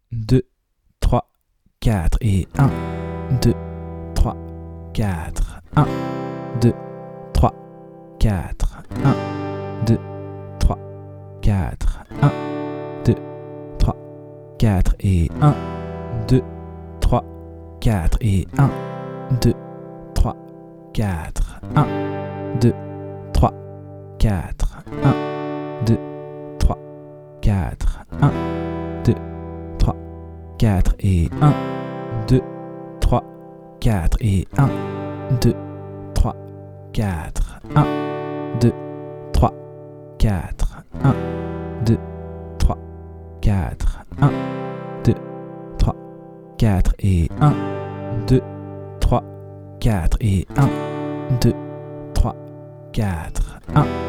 2, 3, 4 et 1, 2, 3, 4, 1, 2, 3, 4, 1, 2, 3, 4, 1, 2, 3, 4 et 1, 2, 3, 4 et 1, 2, 3, 4, 1, 2, 3, 4, 1, 2, 3, 4, 1, 2, 3, 4 et 1, 2, 3, 4 et 1, 2, 3, 4, 1, 2, 3, 4, 1, 2, 3, 4, 1, 2, 3, 4 et 1, 2, 3, 4 et 1, 2, 3, 4, 1.